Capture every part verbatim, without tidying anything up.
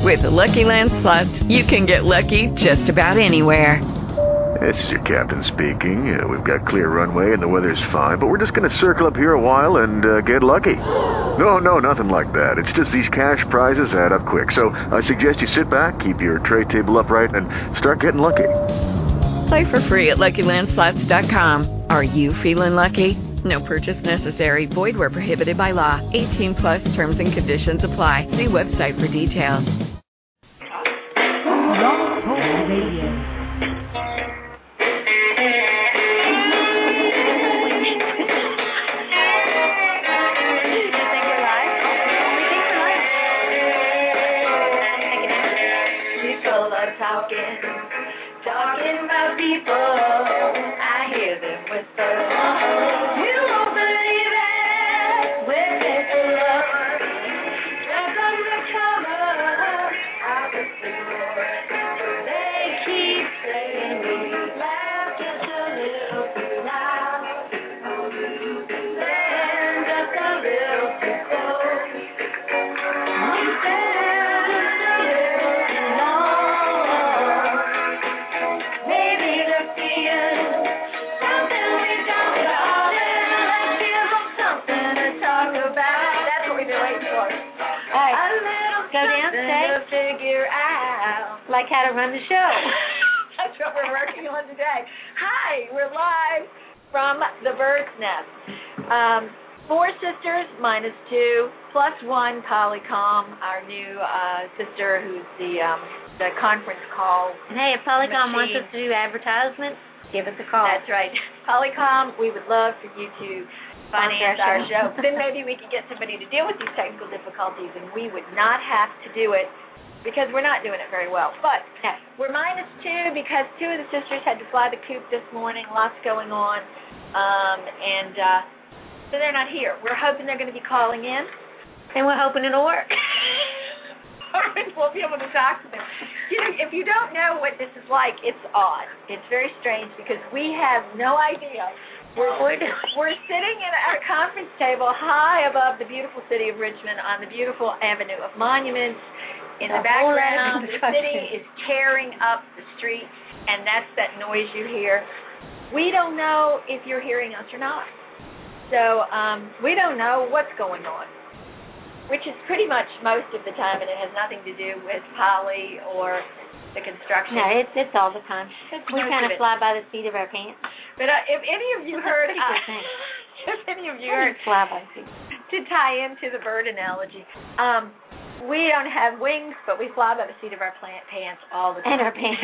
With the Lucky Land Slots, you can get lucky just about anywhere. This is your captain speaking. Uh, we've got clear runway and the weather's fine, but we're just going to circle up here a while and uh, get lucky. No, no, nothing like that. It's just these cash prizes add up quick. So I suggest you sit back, keep your tray table upright, and start getting lucky. Play for free at Lucky Land Slots dot com. Are you feeling lucky? No purchase necessary. Void where prohibited by law. eighteen plus terms and conditions apply. See website for details. Blog Talk Radio. Talking, talking about people, I hear them whisper. You won't believe it when it's love. Just on the cover of the cigarette, they keep saying we laugh just a little too loud, then just a little too close. We stand just a little too long. Like how to run the show. That's what we're working on today. Hi, we're live from the Bird's Nest. Um, four sisters minus two plus one Polycom, our new uh, sister who's the um, the conference call. And hey, if Polycom machine. wants us to do advertisements, give us a call. That's right. Polycom, we would love for you to finance our show. Then maybe we could get somebody to deal with these technical difficulties, and we would not have to do it because we're not doing it very well. But yeah. We're minus two because two of the sisters had to fly the coop this morning, lots going on, um, and uh, so they're not here. We're hoping they're going to be calling in. And we're hoping it'll work. We'll be able to talk to them. You know, if you don't know what this is like, it's odd. It's very strange because we have no idea. We're, we're, we're sitting at our conference table high above the beautiful city of Richmond on the beautiful avenue of monuments. In the, the background, the city is tearing up the street, and that's that noise you hear. We don't know if you're hearing us or not. So um, we don't know what's going on, which is pretty much most of the time, and it has nothing to do with Polly or the construction. No, it's it's all the time. It's we kind of fly by the seat of our pants. But uh, if any of you heard, uh, if any of you heard, fly by the seat. To tie into the bird analogy, um, we don't have wings, but we fly by the seat of our plant pants all the time. And our pants.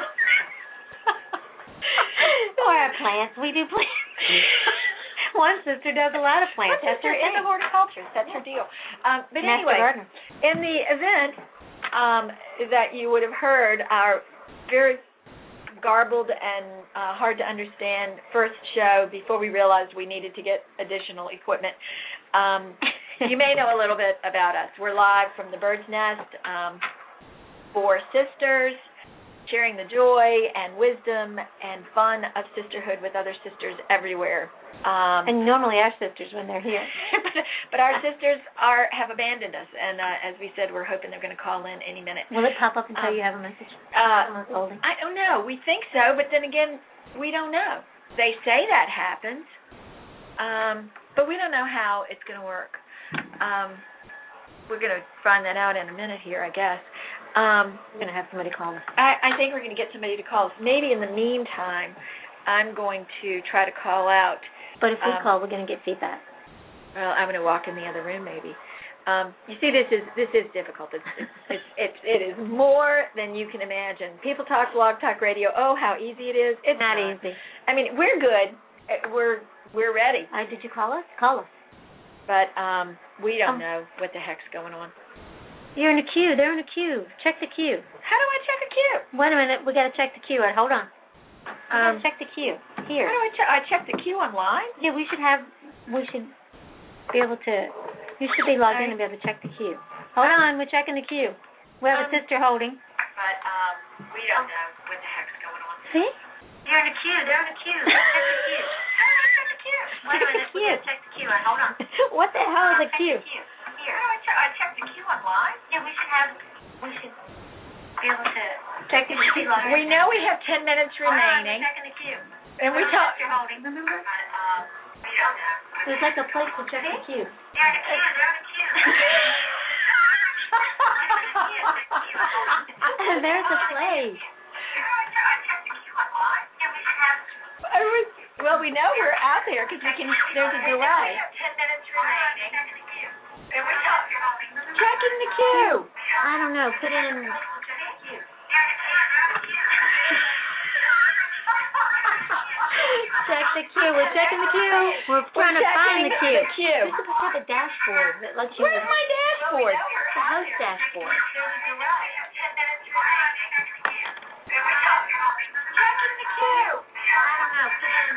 Or our plants. We do plants. One sister does a lot of plants. That's her in the horticulture. That's her deal. Um, but Master anyway, gardener. In the event um, that you would have heard our very garbled and uh, hard to understand first show before we realized we needed to get additional equipment, um, you may know a little bit about us. We're live from the Bird's Nest, um, four sisters, sharing the joy and wisdom and fun of sisterhood with other sisters everywhere. Um, and normally our sisters when they're here. but, but our sisters are have abandoned us, and uh, as we said, we're hoping they're going to call in any minute. Will it pop up and tell um, you have a message? Uh, I don't know. We think so, but then again, we don't know. They say that happens, um, but we don't know how it's going to work. Um, we're going to find that out in a minute here, I guess. Um, we're going to have somebody call us. I, I think we're going to get somebody to call us. Maybe in the meantime, I'm going to try to call out. But if we um, call, we're going to get feedback. Well, I'm going to walk in the other room, maybe. Um, you see, this is this is difficult. It's, it's, it's, it is more than you can imagine. People talk, blog talk radio. Oh, how easy it is. It's not not easy. I mean, we're good. We're we're ready. Uh, did you call us? Call us. But um, we don't um, know what the heck's going on. You're in a queue. They're in a queue. Check the queue. How do I check a queue? Wait a minute. We got to check the queue. Right, hold on. Um, check the queue. Here. How do I check? I check the queue online? Yeah, we should have. We should be able to. You should be logged Sorry. in and be able to check the queue. Hold on. We're checking the queue. We have um, a sister holding. But um, we don't know what the heck's going on. See? They're in a queue. They're in a queue. Check the queue. How do I check the queue? Wait a minute. We gotta check the queue. Hold on. What the hell is a queue? Here. How do I check? I check the queue online. Yeah, we should have. We should checking the queue. We know we have ten minutes remaining. Checking the queue. And we talk. You're holding. There's like a place to check the queue. They're in the queue. They're in the queue. There's a place. I was, well, we know we're out there because we can. There's a delay. Ten minutes remaining. Checking the queue. I don't know. Put in. Check the queue. We're checking the queue. We're trying We're to find the checking queue. the queue. You're supposed to have a dashboard that lets you. Where's my dashboard? The host dashboard. Checking the queue. I don't know. Put in.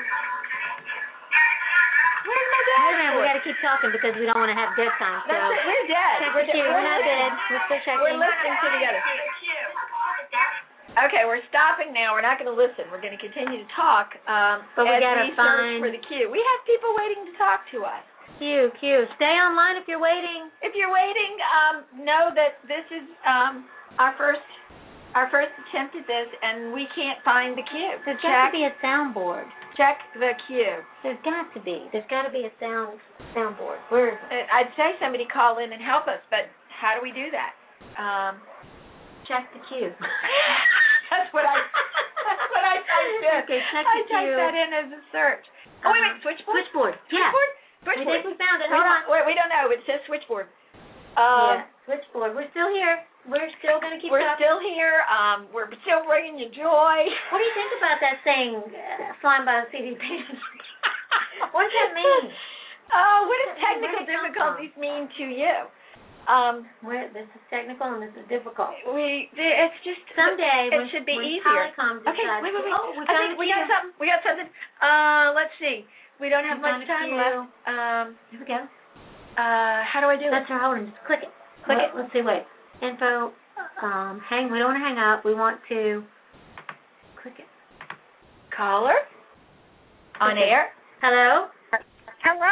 Where's my Wait a minute. We dashboard? got to keep talking because we don't want to have dead time. So. That's it. We're dead. Check We're the queue. dead. We're not dead. We're still checking. We're listening to the other. Okay, we're stopping now. We're not going to listen. We're going to continue to talk um, But we as gotta we search find- for the queue. We have people waiting to talk to us. Queue, queue. Stay online if you're waiting. If you're waiting, um, know that this is um, our first our first attempt at this, and we can't find the queue. There's Check, got to be a soundboard. check the queue. There's got to be. There's got to be a sound soundboard. Where is it? Uh, I'd say somebody call in and help us, but how do we do that? Um, Check the queue. that's what I. That's what I typed in. Okay, check I the typed queue. that in as a search. Oh wait, wait, switchboard. Switchboard. Yeah. Switchboard. I Switchboard. think we found it. We Hold don't, on. wait, we don't know. It says switchboard. Um, yeah. Switchboard. We're still here. We're still going to keep We're talking. still here. Um, we're still bringing you joy. What do you think about that saying, uh, flying by the seat of your pants? What does that mean? Oh, what does Where technical did it come difficulties mean to you? Um, Where, this is technical and this is difficult. we it's just Someday it when, should be when easier. Polycom Okay, decides, wait, wait, wait. oh, we I found think the we queue. got something. We got something. Uh, let's see. We don't have We much found a time queue. left. Um, Here we go. uh, how do I do That's it? our hold on. Just click it. Click Let- it. Let's see. Wait. Info. Um, hang. We don't want to hang up. We want to click it. Caller on Okay. air. Hello. Hello.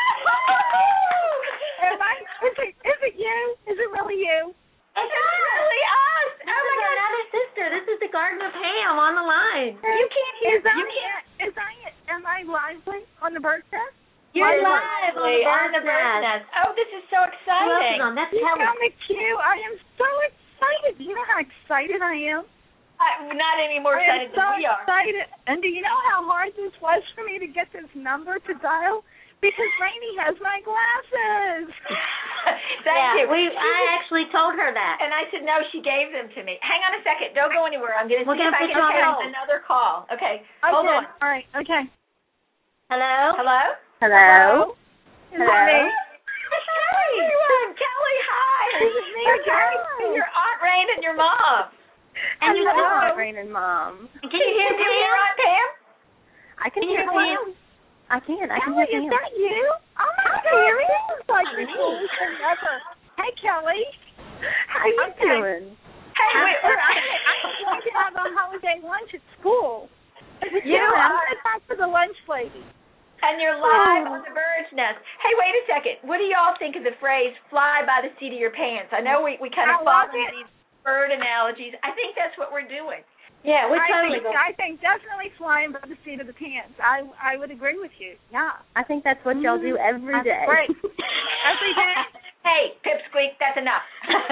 Am I? Is it? Is it you? Is it really you? It's really us. This Oh my is God. another sister. This is the Garden of Ham on the line. You can't hear. Is I? You can't. Is I? Am I lively on the bird test? You're You're live live on the on the bird's bird's nest. Oh, this is so Who else exciting. is on? That's You Kelly. found the queue. I am so excited. Do you know how excited I am? I'm not any more I am excited so than we are. excited. And do you know how hard this was for me to get this number to dial? Because Rainey has my glasses. Thank yeah, you. We, She I was- actually told her that. and I said, no, she gave them to me. Hang on a second. Don't go anywhere. I'm going to We're see if gonna I put can you on get hold. another call. Okay. Okay. Hold on. All right. Okay. Hello. Hello? Hello. Is Hello. it me? Kelly. Everyone. Kelly, hi. Is it me We're again? talking to your Aunt Rain and your mom. And you Hello, know, Rain and Mom. can you hear Can you hear Pam? Aunt Pam? I can Can you hear hear you. I can. I can Kelly, hear is you. that you? Oh my God, this is like the coolest thing ever. Hey, Kelly. How you Okay. doing? Hey, I'm, wait, I'm, wait. I'm going to have a holiday lunch at school. You Yeah, I'm are. going to talk to the lunch lady. And you're live Oh. on the bird's nest. Hey, wait a second. What do y'all think of the phrase "fly by the seat of your pants"? I know we we kind of I fall love into it. these bird analogies. I think that's what we're doing. Yeah, we I totally think, go. I think definitely flying by the seat of the pants. I I would agree with you. Yeah. I think that's what y'all do every That's day. great. Every day. Hey, pipsqueak, that's enough.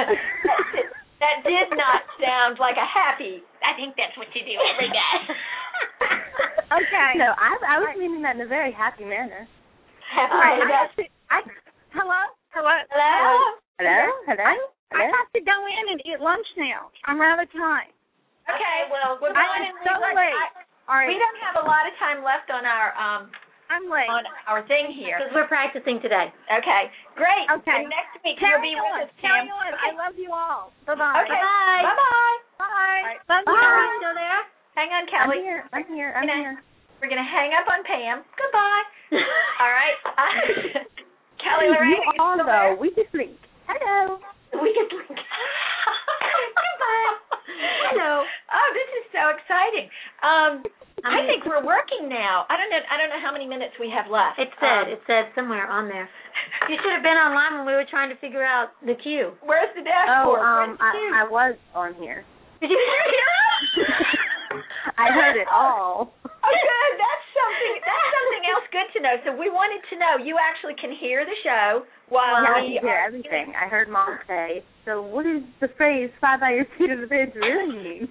That did not sound like a happy. I think that's what you do every day. Okay. No, I I was meaning that in a very happy manner. Happy. All right, is I that- have to, I, hello? Hello? Hello? Hello? Hello? I Hello? have to go in and eat lunch now. I'm out of time. Okay, well, we're I going am in so like- late. I- All right. We don't have a lot of time left on our um I'm late. on our thing here. Because we're practicing today. Okay, great. Okay. And next week Carry you'll be on. with us, Carry Pam. on. Okay. I love you all. Bye-bye. Okay. Bye-bye. Bye-bye. Bye. Love Bye. you. Still there? Hang on, I'm Kelly. here. I'm here. I'm Good night. here. We're going to hang up on Pam. Goodbye. All right. Kelly Lorraine, You are you on still though. there? We just link. Hello. We can link. Goodbye. Hello. Oh, this is so exciting. Um, I I mean- think we're working now. I don't know. I don't know how many minutes we have left. It said, Um, it said somewhere on there. You should have been online when we were trying to figure out the queue. Where's the Oh, dashboard? um, Where's the queue? I I was on here. Did you Did you hear us? I heard it all. Oh, good. That's something. That's something else good to know. So we wanted to know you actually can hear the show while yeah, we I hear are everything. I heard Mom say. So what does the phrase "fly by your seat of the pants" really mean?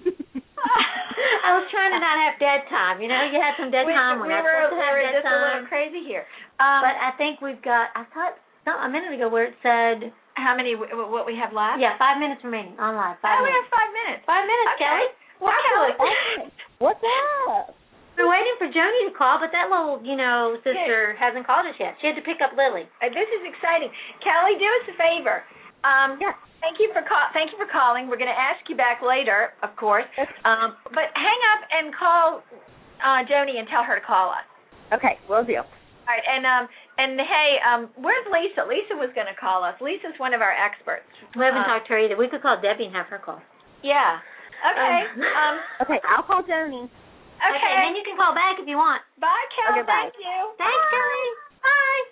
I was trying to not have dead time. You know, you had some dead we, time. We We're were, not supposed to we have were dead just a time. little crazy here. Um, But I think we've got. I thought no, a minute ago where it said. how many? What we have left? Yeah, five minutes remaining on live. Five oh, we minutes. have five minutes. Five minutes, Okay. Kelly. Well, Kelly. What's up? We're waiting for Joni to call, but that little, you know, sister hasn't called us yet. She had to pick up Lily. Uh, this is exciting. Kelly, do us a favor. Um, Yes. Thank you for call. Thank you for calling. We're going to ask you back later, of course. Um, but hang up and call uh, Joni and tell her to call us. Okay, will do. All right, and um, and hey, um, where's Lisa? Lisa was going to call us. Lisa's one of our experts. We haven't Uh, talked to her either. We could call Debbie and have her call. Yeah. Okay. Um. Okay, I'll call Joni. Okay. Okay, and then you can call back if you want. Bye, Kelly. Okay, bye. Thank you. Thanks, Kelly. Bye.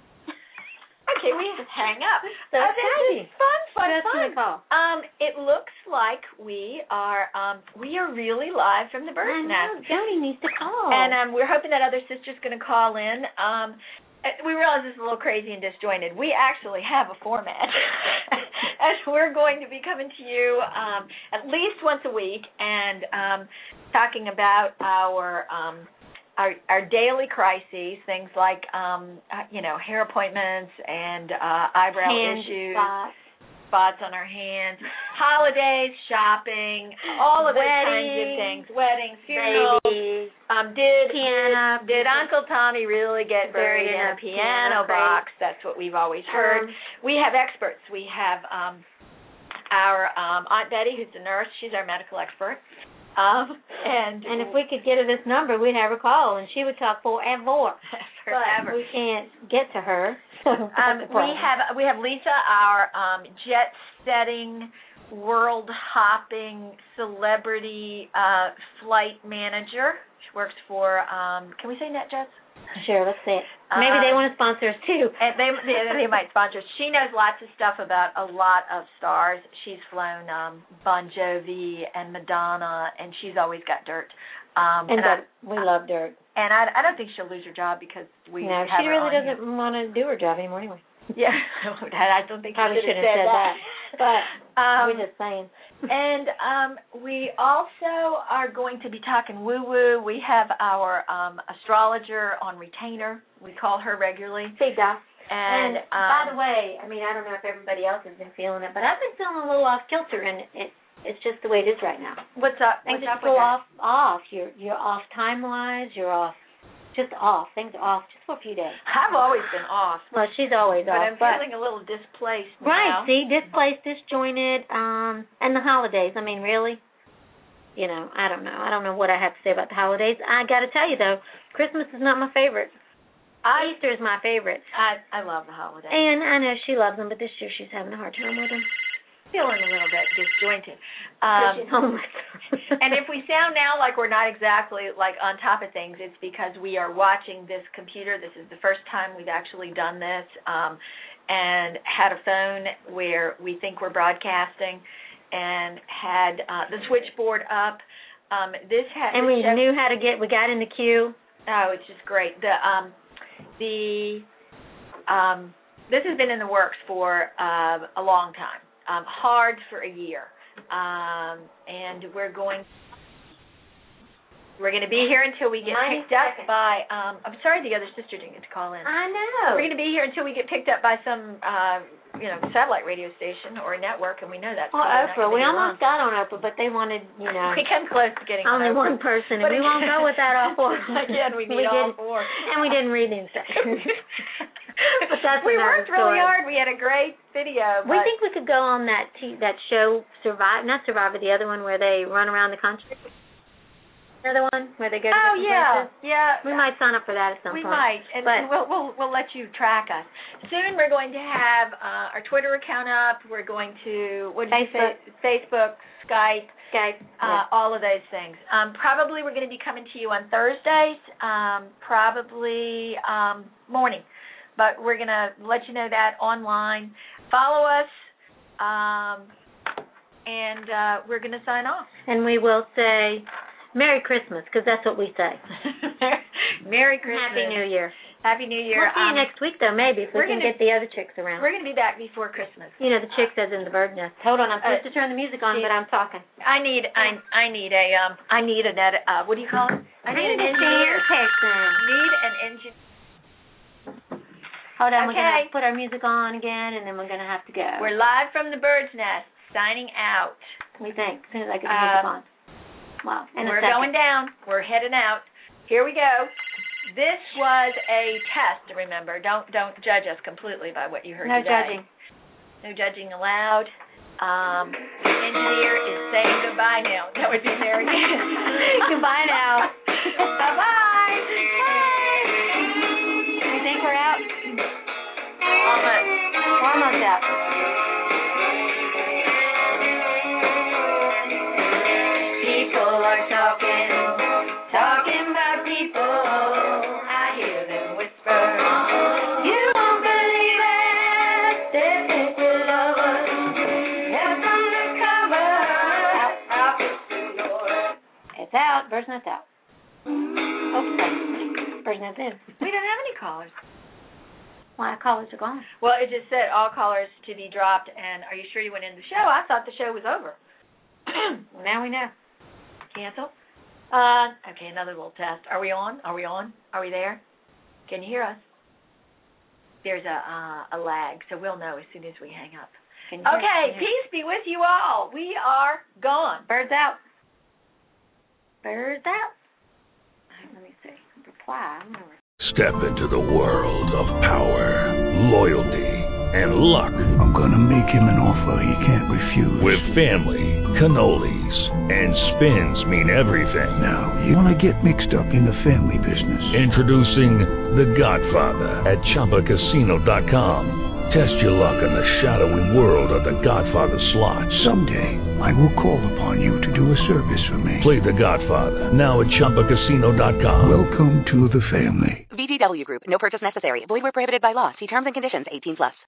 Okay, we just hang up. So Oh, this exciting. is fun, fun, Who else can fun. we call? Um, it looks like we are um we are really live from the I bird's know. nest. Joni needs to call. And um we're hoping that other sister's gonna call in. Um uh, we realize this is a little crazy and disjointed. We actually have a format. And we're going to be coming to you um at least once a week and um talking about our um Our, our daily crises, things like, um, uh, you know, hair appointments and uh, eyebrow Hand issues, spots. spots on our hands, holidays, shopping, all of those kinds of things, weddings, funerals. Babies. Um, did Piano. did Uncle Tommy really get buried in a piano, piano box? That's what we've always heard. Um, We have experts. We have um, our um, Aunt Betty, who's a nurse. She's our medical expert. Um, and And if we could get her this number, we'd have her call, and she would talk forever. forever. But we can't get to her. Um, we have we have Lisa, our um, jet-setting, world-hopping celebrity uh, flight manager. She works for. Um, can we say NetJets? Sure, let's see it. Maybe Uh, they want to sponsor us too. And they, they they might sponsor us. She knows lots of stuff about a lot of stars. She's flown um, Bon Jovi and Madonna, and she's always got dirt. Um, And, and I, but we love dirt. and I, I don't think she'll lose her job because we No, have she her really on doesn't want to do her job anymore anyway. here. Yeah, I don't think Probably she should shouldn't have have said, said that. But Um, we're just saying. And um, we also are going to be talking woo-woo. We have our um, astrologer on retainer. We call her regularly. Big Doc. And, And um, by the way, I mean, I don't know if everybody else has been feeling it, but I've been feeling a little off kilter, and it it's just the way it is right now. what's up? Things What's up just with go that? off, off. You're you're off time wise. You're off, just off. Things are off just for a few days. I've always been off, Well, she's always but off. I'm feeling a little displaced right. now. See, displaced, disjointed, um, and the holidays. I mean, really. You know, I don't know. I don't know what I have to say about the holidays. I got to tell you though, Christmas is not my favorite. I Easter is my favorite. I I love the holidays. And I know she loves them, but this year she's having a hard time with them. Feeling a little bit disjointed. Um, Um, she's homeless. and if we sound now like we're not exactly like on top of things, it's because we are watching this computer. This is the first time we've actually done this, um, and had a phone where we think we're broadcasting, and had uh, the switchboard up. Um, this had and this we show- knew how to get. We got in the queue. Oh, it's just great. The um, the um, this has been in the works for uh, a long time. Um, hard for a year, um, and we're going. We're going to be here until we get ninety picked up seconds. by. Um, I'm sorry, the other sister didn't get to call in. I know. We're going to be here until we get picked up by some, uh, you know, satellite radio station or a network, and we know that's Well, probably not Oprah. gonna We be almost long. got on Oprah, but they wanted, you know, We came close to getting only on one Oprah. person, and But we won't go with that all four. Again, we need we all didn't, four. And we didn't read the instructions. But that's we another worked really story. hard. We had a great video. We but think we could go on that t- that show, Survive, not Survivor, the other one where they run around the country. Another one where they go to Oh different yeah, places. yeah. We might sign up for that at some We point. might, and But- we'll, we'll we'll let you track us. Soon we're going to have uh, our Twitter account up. We're going to what did you say? Facebook, Skype, Skype. uh, all of those things. Um, probably we're going to be coming to you on Thursdays. Um, probably um, morning, but we're going to let you know that online. Follow us. Um, and uh, we're going to sign off. And we will say Merry Christmas, because that's what we say. Merry Christmas. Happy New Year. Happy New Year. We'll see you um, next week, though, maybe, if we can gonna, get the other chicks around. We're going to be back before Christmas. You know, the chicks as in the bird nest. Hold on, I'm supposed uh, to turn the music on, but I'm talking. I need, I, I need a, um, I need an, edit, uh, what do you call it? I need an engineer. Person. Need an engineer. Hold on, okay. We're going to put our music on again, and then we're going to have to go. We're live from the bird's nest, signing out. We think, as soon as I get the music um, on. Wow. In we're a second. going down. We're heading out. Here we go. This was a test, remember. Don't don't judge us completely by what you heard no today. No judging. No judging allowed. Um, the engineer is saying goodbye now. That would be very good. Goodbye now. Bye-bye. Bye. You think we're out? Almost. Almost out. People are talking, talking about people. I hear them whisper. You won't believe it. They're sister lovers. Help undercover. Out, out, it's out. Bird's nest out. Oops, bird's nest in. We don't have any callers. Why, callers are gone. Well, it just said all callers to be dropped. And are you sure you went in the show? I thought the show was over. Well, now we know. Cancel. Uh, okay, another little test. Are we on? Are we on? Are we there? Can you hear us? There's a uh, a lag, so we'll know as soon as we hang up. Okay, peace be with you all. We are gone. Birds out. Birds out. Right, let me see. Reply. I'm gonna... Step into the world of power, loyalty, and luck. I'm gonna make him an offer he can't refuse. With family, cannolis, and spins mean everything. Now, you wanna get mixed up in the family business. Introducing The Godfather at Chumba Casino dot com. Test your luck in the shadowy world of The Godfather slot. Someday, I will call upon you to do a service for me. Play The Godfather, now at Chumba Casino dot com. Welcome to the family. V G W Group. No purchase necessary. Void where prohibited by law. See terms and conditions. eighteen plus.